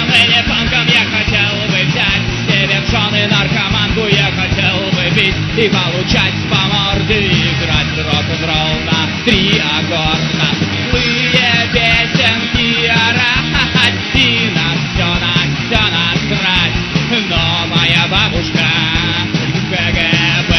ныне панком я хотел бы взять себе в жены наркоманку, я хотел бы пить и получать по морде, играть рок-н-ролл на 3 аккорда, злые песенки орать и на все насрать, но моя бабушка КГБ.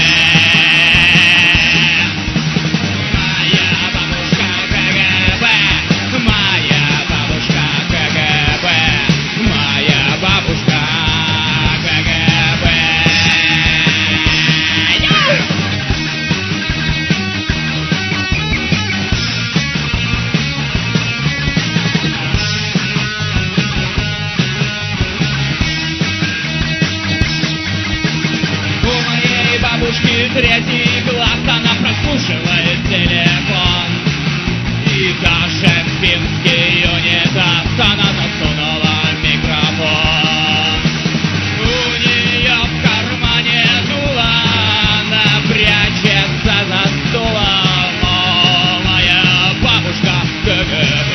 Третий глаз, она прослушивает телефон, и даже в финский унитаз она засунула микрофон. У нее в кармане дуло, она прячется за стулом, о, моя бабушка КГБ.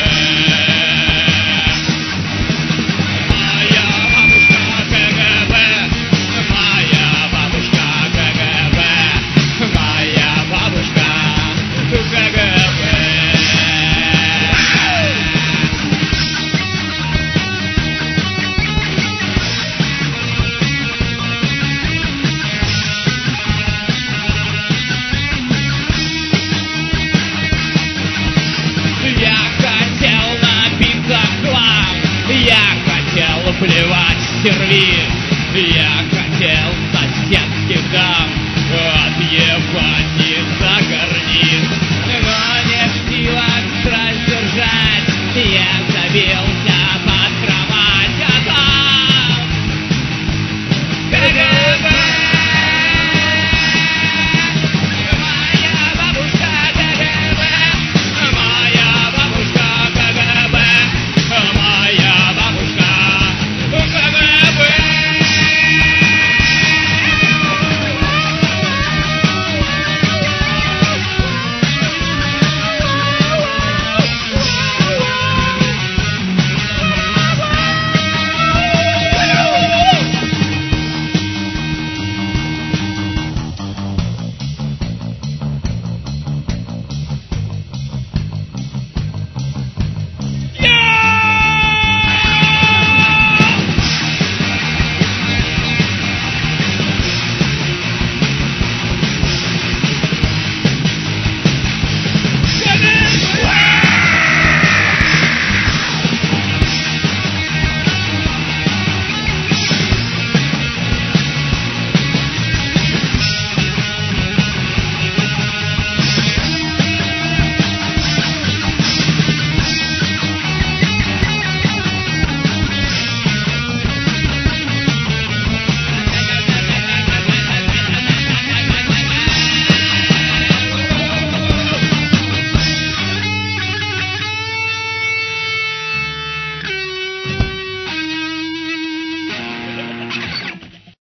Плевать в сервиз, я хотел соседских дам.